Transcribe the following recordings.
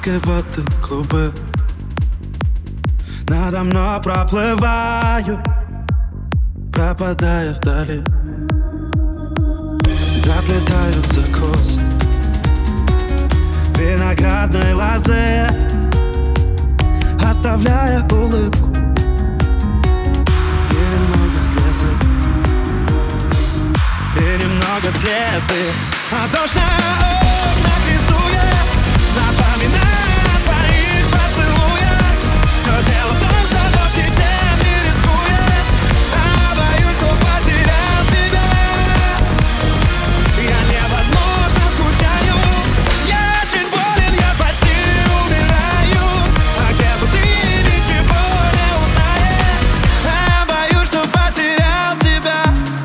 океанской воды клубы надо мной проплываю, пропадая вдали. Заплетаются косы виноградной лозы, оставляя улыбку и немного слезы, и немного слезы. А дождь на окнах рисует, напоминая о твоих поцелуях. Все дело в том, что дождь ничем не рискует, а боюсь, что потерял тебя. Я невозможно скучаю, я очень болен, я почти умираю. А где бы ты, ничего не узнаешь, а боюсь, что потерял тебя.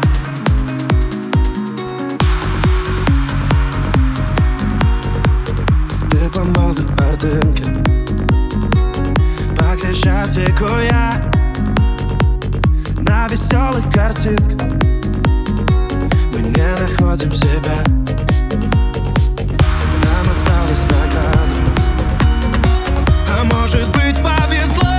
Ты по молодой ордынке, по Крещатику я на веселых картинках. Мы не находим себя, нам осталось награда. А может быть, повезло,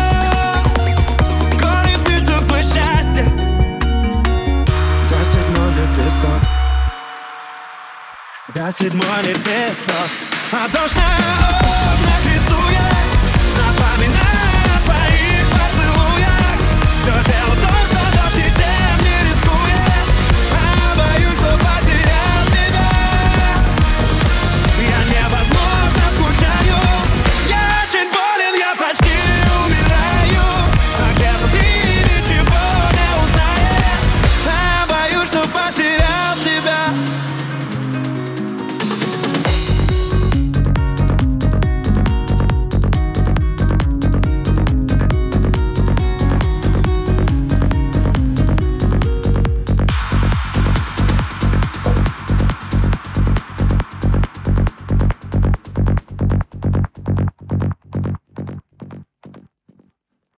горы битого счастья. Гасит мой лепесток, гасит мой лепесток. А дождь на окнах